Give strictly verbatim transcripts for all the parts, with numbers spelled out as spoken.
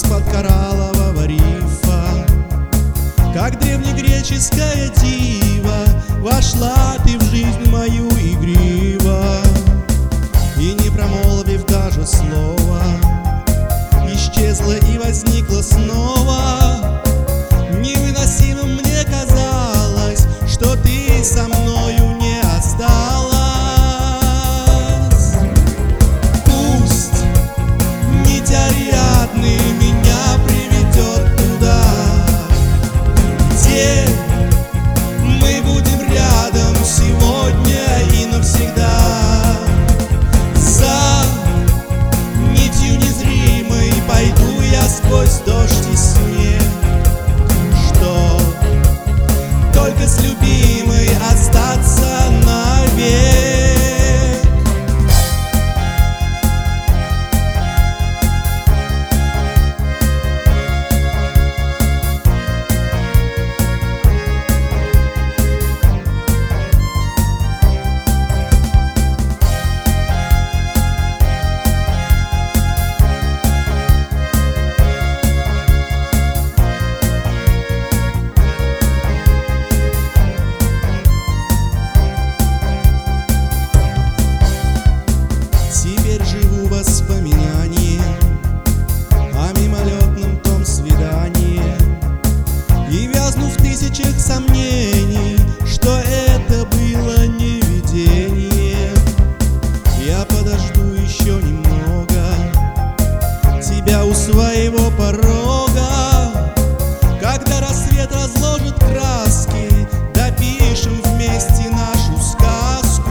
из-под кораллового рифа. Как древнегреческая дива вошла ты в жизнь мою игриво, и не промолвив даже слова, исчезла и возникла снова. Невыносимым мне казалось, что ты со мною не осталась. Пусть нить Ариадны меня приведет туда, где мы будем рядом сегодня и навсегда. За нитью незримой пойду я сквозь дождь и снег, что только с любимой остаться навек. Теперь живу воспоминанием о мимолетном том свидании и вязну в тысячах сомнений, что это было не видение. Я подожду еще немного тебя у своего порога, когда рассвет разложит краски, допишем вместе нашу сказку.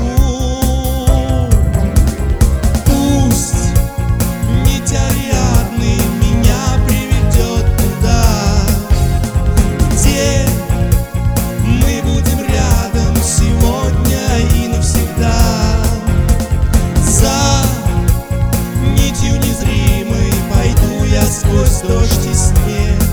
Ариадны меня приведет туда, где мы будем рядом сегодня и навсегда. За нитью незримой пойду я сквозь дождь и снег,